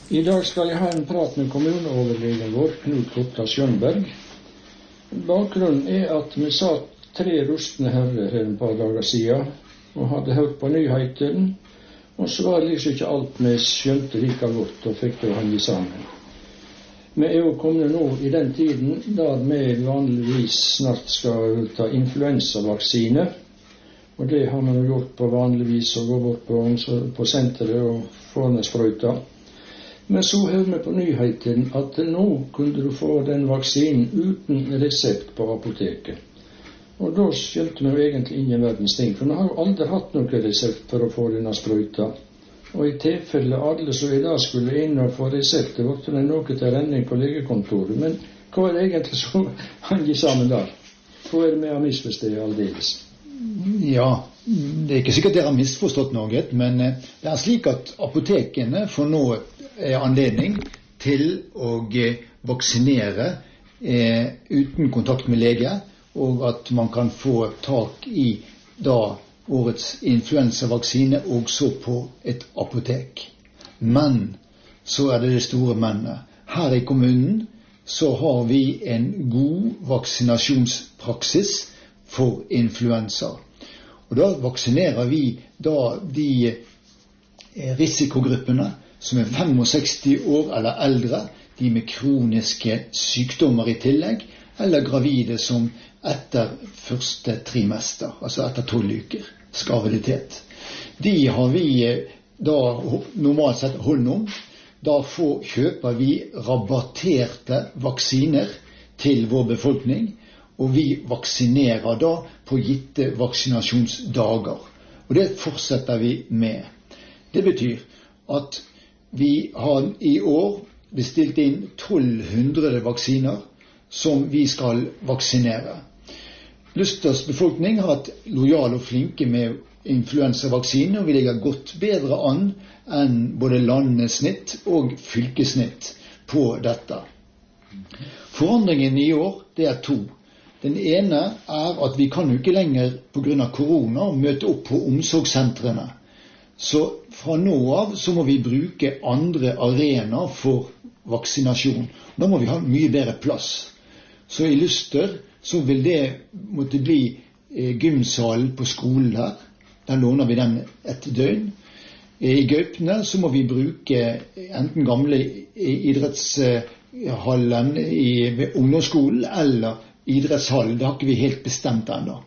I dag skal jeg ha en prat med kommuneoverlegen vår, Knut Kotta Schjønberg. Bakgrunnen er at vi satt 3 rustne herrer her en par dager siden og hadde hørt på nyheten, og så var det liksom ikke alt vi skjønte like godt og fikk det å henge sammen. Vi er jo kommet nå i den tiden da vi vanligvis snart skal ta influensavaksine, og det har vi gjort på vanligvis å gå bort på senteret og få ned sprøyta. Men så hører vi på nyheten at nå kunne du få den vaksinen uten resept på apoteket. Og da skjønte vi jo egentlig ingen verdens ting, for vi har jo aldri hatt noe resept for å få denne sprøyta. Og i tilfelle alle som i dag skulle inn og få resept, det var det noe til renning på legekontoret. Men hva er det egentlig som henger sammen der? Hva er det vi har misforstått aldeles? Ja, det er ikke sikkert dere har misforstått noe, men det er slik at apotekene får nå anledning til å vaksinere uten kontakt med lege, og at man kan få tak i da årets influensavaksine også på et apotek. Men så er det store mennet. Her i kommunen så har vi en god vaksinasjonspraksis for influensa. Og da vaksinerer vi da de risikogruppene som er 65 år eller eldre, de med kroniske sykdommer i tillegg, eller gravide som etter første trimester, altså etter 12 uker, graviditet. De har vi da normalt sett hånd om. Da kjøper vi rabatterte vaksiner til vår befolkning, og vi vaksinerer da på gitte vaksinasjonsdager. Og det fortsetter vi med. Det betyr at vi har i år bestilt inn 1200 vaksiner som vi skal vaksinere. Lysters befolkning har vært lojal og flinke med influensavaksine, og vi ligger godt bedre an enn både landesnitt og fylkesnitt på dette. Forandringen i år, det er 2. Den ene er at vi kan jo ikke lenger på grunn av korona møte opp på omsorgssentrene. Så fra nå av så må vi bruke andre arenaer for vaksinasjon. Da må vi ha mye bedre plass. Så i Lyster så vil det måtte bli gymsalen på skolen her. Der låner vi den et døgn. I Gaupne så må vi bruke enten gamle idrettshallen ved ungdomsskolen eller idrettshallen. Det har ikke vi helt bestemt ennå.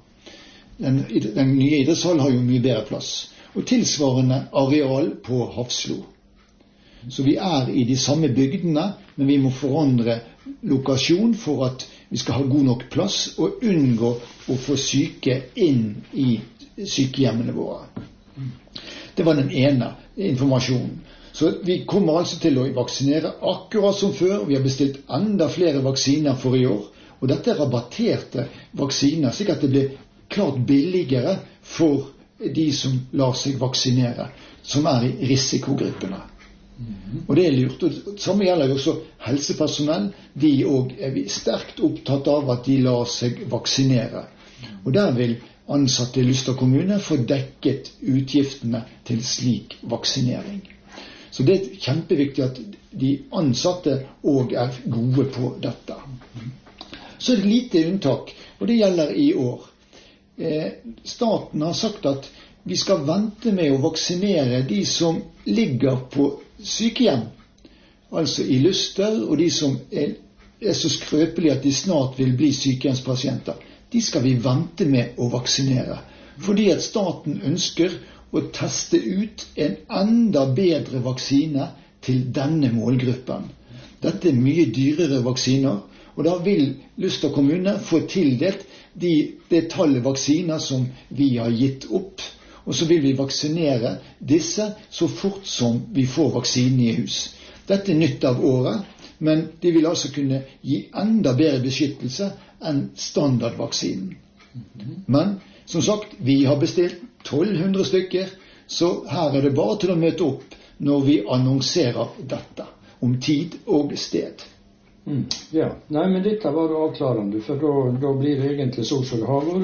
Den nye idrettshallen har jo mye bedre plass. Og tilsvarende areal på Hafslo. Så vi er i de samme bygdene, men vi må forandre lokasjon for at vi skal ha god nok plass og unngå å få syke inn i sykehjemmene våre. Det var den ene informasjonen. Så vi kommer altså til å vaksinere akkurat som før. Vi har bestilt enda flere vaksiner for i år. Og dette er rabatterte vaksiner, slik at det blir klart billigere for de som lar seg vaksinere, som er i risikogruppene. Og det er lurt. Og samme gjelder jo også helsepersonell. De også er vi sterkt opptatt av at de lar seg vaksinere. Og der vil ansatte i Lyster kommune få dekket utgiftene til slik vaksinering. Så det er kjempeviktig at de ansatte også er gode på dette. Så er det lite unntak, og det gjelder i år. Staten har sagt at vi skal vente med å vaksinere de som ligger på sykehjem, altså i Lyster, og de som er så skrøpelige at de snart vil bli sykehjemspasienter. De skal vi vente med å vaksinere, fordi at staten ønsker å teste ut en enda bedre vaksine til denne målgruppen. Dette er mye dyrere vaksiner, og da vil Lyster kommune få tildelt det tallet vaksiner som vi har gitt opp, og så vil vi vaksinere disse så fort som vi får vaksinen i hus. Dette er nytt av året, men de vil altså kunne gi enda bedre beskyttelse enn standardvaksinen. Men som sagt, vi har bestilt 1200 stykker, så her er det bare til å møte opp når vi annonserer dette, om tid og sted. Ja, nei, men dette var avklarende, for da blir det egentlig så som det har vært.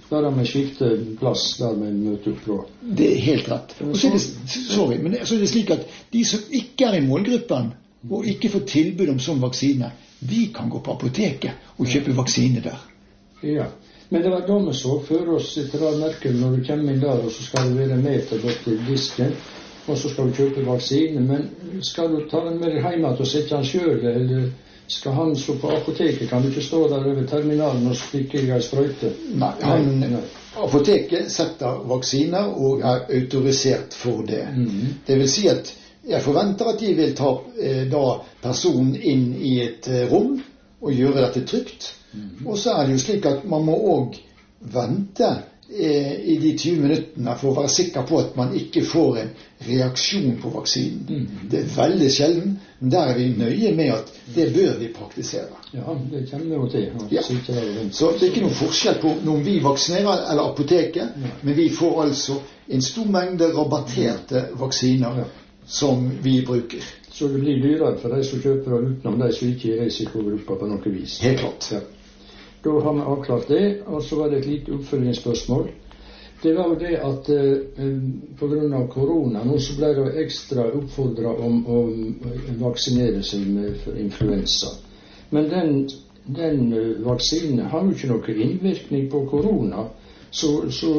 bare med skifte plass der vi møter opp da. Det er helt rett. Og så er det slik at de som ikke er i målgruppen, og ikke får tilbud om sånn vaksine, de kan gå på apoteket og kjøpe vaksine der. Ja, men det var da vi så for oss etter det merket når du kommer inn der, og så skal du være med til disken, og så skal du kjøpe vaksine, men skal du ta den med deg hjemme og sette den selv, eller skal han så på apoteket? Kan du ikke stå der over terminalen og stikke i en sprøyte? Nei, apoteket setter vaksiner og er autorisert for det. Det vil si at jeg forventer at de vil ta da personen inn i et rom og gjøre dette trygt. Og så er det jo slik at man må også vente i de 20 minuttene for å være sikker på at man ikke får en reaksjon på vaksinen. Det er veldig sjelden, men der er vi nøye med at det bør vi praktisere. Ja, det kommer jo til. Ja. Så det er ikke noen forskjell på når vi vaksinerer eller apoteket, men vi får altså en stor mengde rabatterte vaksiner som vi bruker. Så det blir dyrere for de som kjøper det utenom de som ikke er risikogrupper på noe vis. Helt klart. Ja. Da har vi avklart det, og så var det et lite oppfølgingsspørsmål. Det var jo det at på grunn av korona nå så ble det ekstra oppfordret om å vaksinere seg med influensa. Men den vaksinen har jo ikke noe innvirkning på korona, så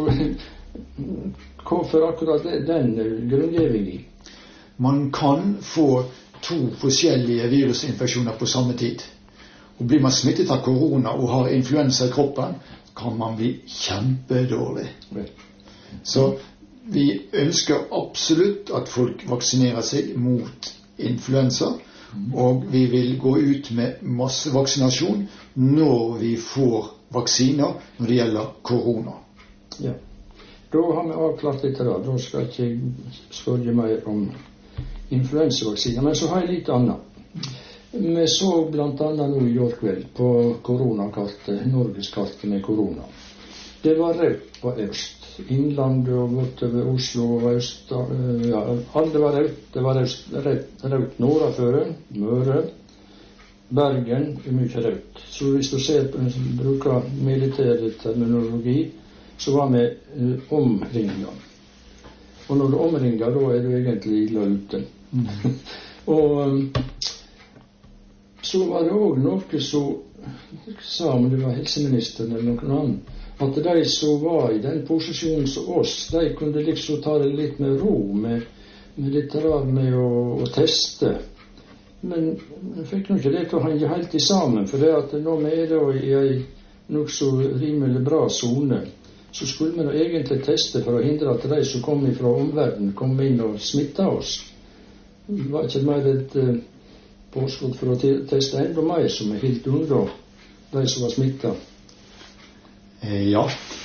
hvorfor akkurat den grunngivningen? Man kan få 2 forskjellige virusinfeksjoner på samme tid. Og blir man smittet av korona og har influensa i kroppen, kan man bli kjempedårlig. Så vi ønsker absolutt at folk vaksinerer seg mot influensa, og vi vil gå ut med massevaksinasjon når vi får vaksiner når det gjelder korona. Ja, da har vi avklart litt da. Da skal jeg ikke spørre mer om influensavaksiner, men så har jeg litt annet. Vi så blant annet nå i går kveld på koronakartet, Norgeskartet med korona. Det var rødt på øst. Innlandet og godt over Oslo og øst. Ja, alle var rødt. Det var rødt nordafor, Møre, Bergen, mye rødt. Så hvis du bruker militær terminologi, så var vi omringet. Og når du omringer, da er du egentlig ille ute. Og så var det også noe som sa, om det var helseministeren eller noen annen, at de som var i den posisjonen som oss, de kunne liksom ta det litt med ro, med litt rar med å teste. Men jeg fikk nok ikke det til å henge helt i sammen, for det at når vi er da i en nok så rimelig bra zone, så skulle vi da egentlig teste for å hindre at de som kom fra omverdenen kom inn og smittet oss. Det var ikke mer et påskudd for å teste enda mer som er helt unna de som var smittet. Ja,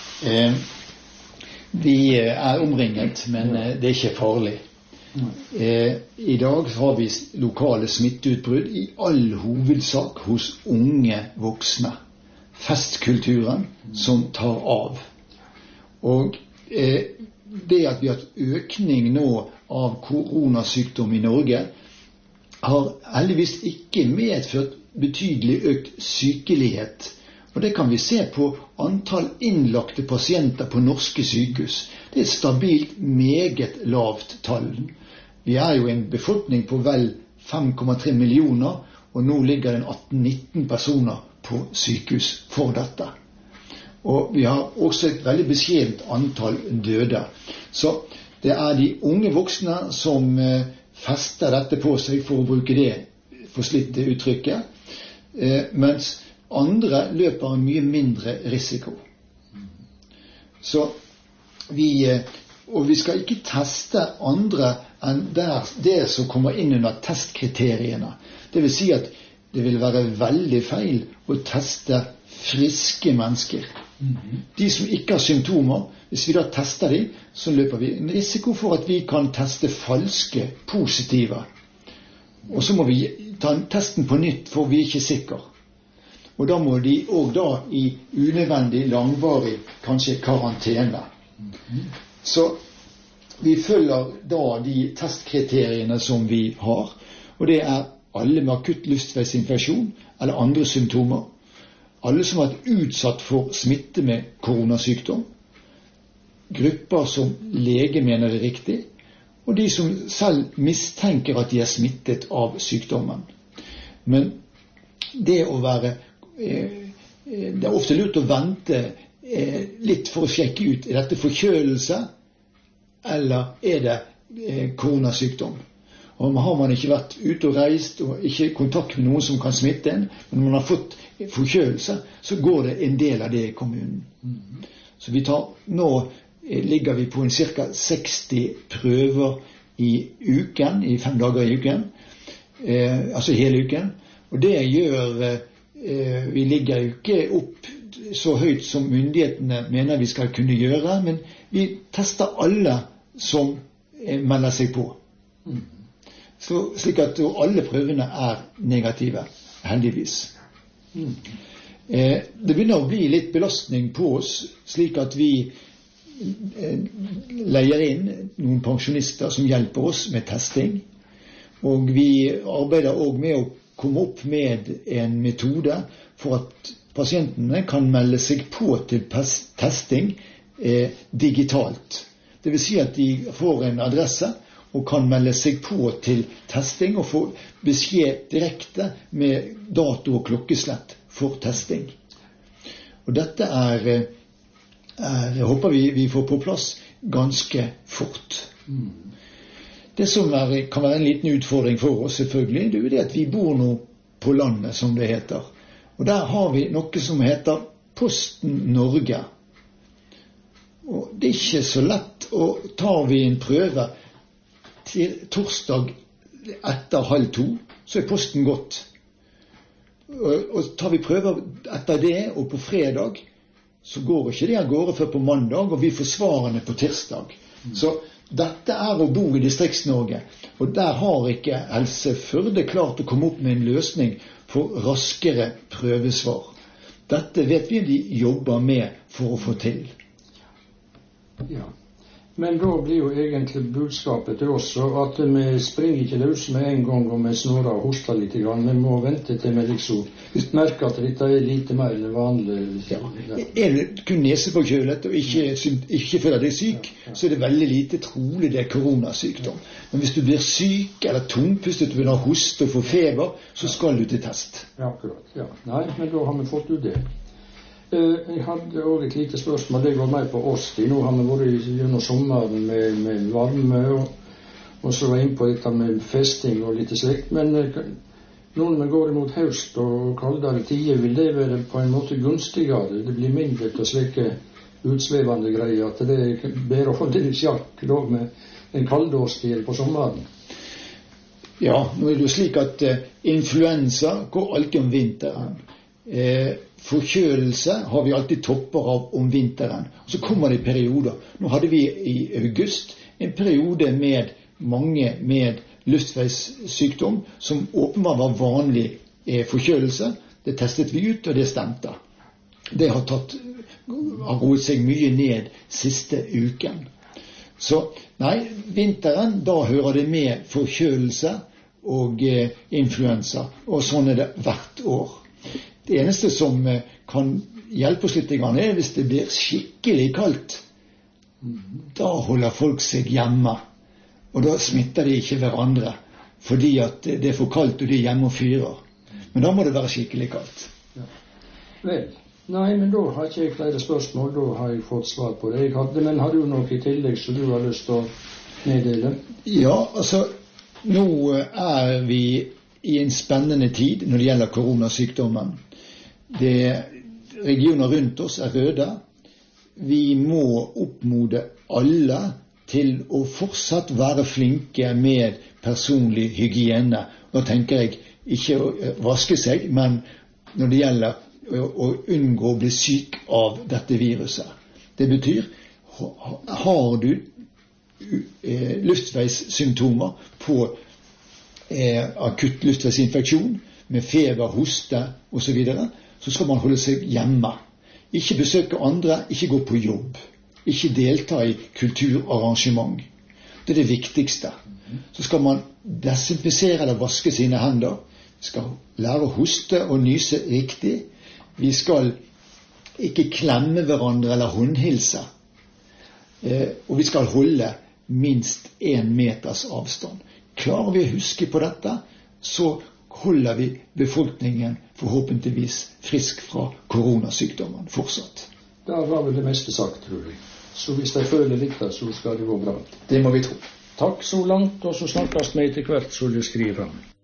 vi er omringet, men det er ikke farlig. I dag har vi lokale smitteutbrudd i all hovedsak hos unge voksne. Festkulturen som tar av. Og det at vi har hatt økning nå av koronasykdom i Norge, har heldigvis ikke medført betydelig økt sykelighet. Og det kan vi se på antall innlagte pasienter på norske sykehus. Det er et stabilt, meget lavt tall. Vi er jo en befolkning på vel 5,3 millioner, og nå ligger det 18-19 personer på sykehus for dette. Og vi har også et veldig beskjedent antall døde. Så det er de unge voksne som fester dette på seg, for å bruke det forslitte uttrykket, mens andre løper en mye mindre risiko. Så vi skal ikke teste andre enn det som kommer inn under testkriteriene. Det vil si at det vil være veldig feil å teste friske mennesker. De som ikke har symptomer, hvis vi da tester dem, så løper vi en risiko for at vi kan teste falske positive. Og så må vi ta testen på nytt, for vi er ikke sikre. Og da må de også da i unødvendig langvarig, kanskje karantene. Så vi følger da de testkriteriene som vi har, og det er alle med akutt luftveisinfeksjon eller andre symptomer. alle som har vært utsatt for smitte med koronasykdom, grupper som lege mener det er riktig, og de som selv mistenker at de er smittet av sykdommen. Men det å være det er ofte lurt å vente litt for å sjekke ut, er dette forkjølelse, eller er det koronasykdom? Og har man ikke vært ute og reist, og ikke i kontakt med noen som kan smitte en, men man har fått forkjølelse, så går det en del av det i kommunen. Så nå ligger vi på en cirka 60 prøver i uken, i 5 dager i uken, altså hele uken, og det gjør vi ligger jo ikke opp så høyt som myndighetene mener vi skal kunne gjøre, men vi tester alle som melder seg på. Slik at alle prøvene er negative, heldigvis. Det begynner å bli litt belastning på oss, slik at vi leier inn noen pensjonister som hjelper oss med testing, og vi arbeider også med å komme opp med en metode for at pasientene kan melde seg på til testing digitalt. Det vil si at de får en adresse og kan melde seg på til testing og få beskjed direkte med dato og klokkeslett for testing. Og dette håper vi får på plass ganske fort. Det som kan være en liten utfordring for oss selvfølgelig, det er jo det at vi bor nå på landet, som det heter. Og der har vi noe som heter Posten Norge. Og det er ikke så lett, og tar vi en prøve til torsdag etter 1:30, så er posten gått. Og tar vi prøver etter det, og på fredag, så går ikke det av gårde før på mandag, og vi får svarene på tirsdag. Så dette er å bo i Distrikts-Norge, og der har ikke Helse Førde klart å komme opp med en løsning for raskere prøvesvar. Dette vet vi de jobber med for å få til. Ja. Men da blir jo egentlig budskapet til oss at vi springer ikke løs med en gang og vi snurrer og hoster litt. Vi må vente til vi liksom merker at dette er lite mer enn vanlig. Ja. Er du kun neseforkjølet og ikke føler deg syk, så er det veldig lite trolig det er koronasykdom. Men hvis du blir syk eller tungpustet, du begynner å hoste og få feber, så skal du til test. Ja, akkurat. Ja. Nei, men da har vi fått ut det. Jeg hadde også et lite spørsmål, det går mer på oss. Nå har vi vært gjennom sommeren med varme, og så var jeg inn på dette med festing og litt slikt. Men nå når vi går imot høst og kaldere tider, vil det være på en måte gunstigere? Det blir mindre til slike utsvevende greier, at det er bedre å holde det i sjakk med en kaldårstid på sommeren? Ja, nå er det jo slik at influensa går alltid om vinteren. Forkjølelse har vi alltid topper av om vinteren. Og så kommer det perioder. Nå hadde vi i august en periode med mange med luftveissykdom som åpenbart var vanlig forkjølelse. Det testet vi ut, og det stemte. Det har roet seg mye ned siste uken. Så nei, vinteren, da hører det med forkjølelse og influensa, og sånn er det hvert år. Det eneste som kan hjelpe oss litt er hvis det blir skikkelig kaldt. Da holder folk seg hjemme, og da smitter de ikke hverandre, fordi at det er for kaldt og de er hjemme og fyrer. Men da må det være skikkelig kaldt. Ja. Vel, nei, men da har ikke jeg flere spørsmål, da har jeg fått svar på det. Men har du noe i tillegg som du har lyst til å meddele? Ja, altså, nå er vi i en spennende tid når det gjelder koronasykdommen. Regioner rundt oss er røde. Vi må oppmode alle til å fortsatt være flinke med personlig hygiene. Nå tenker jeg ikke å vaske seg, men når det gjelder å unngå å bli syk av dette viruset. Det betyr, har du luftveissymptomer på akutt luftveisinfeksjon med feber, hoste og så videre, så skal man holde seg hjemme. Ikke besøke andre, ikke gå på jobb. Ikke delta i kulturarrangement. Det er det viktigste. Så skal man desinfisere eller vaske sine hender. Skal lære å hoste og nyse riktig. Vi skal ikke klemme hverandre eller håndhilse. Og vi skal holde minst 1 meters avstand. Klarer vi å huske på dette, så holder vi befolkningen forhåpentligvis frisk fra koronasykdommen fortsatt. Da var vel det meste sagt, tror jeg. Så hvis de føler litt, så skal det gå bra. Det må vi tro. Takk så langt, og så snakkes vi etter hvert, så det skriver han.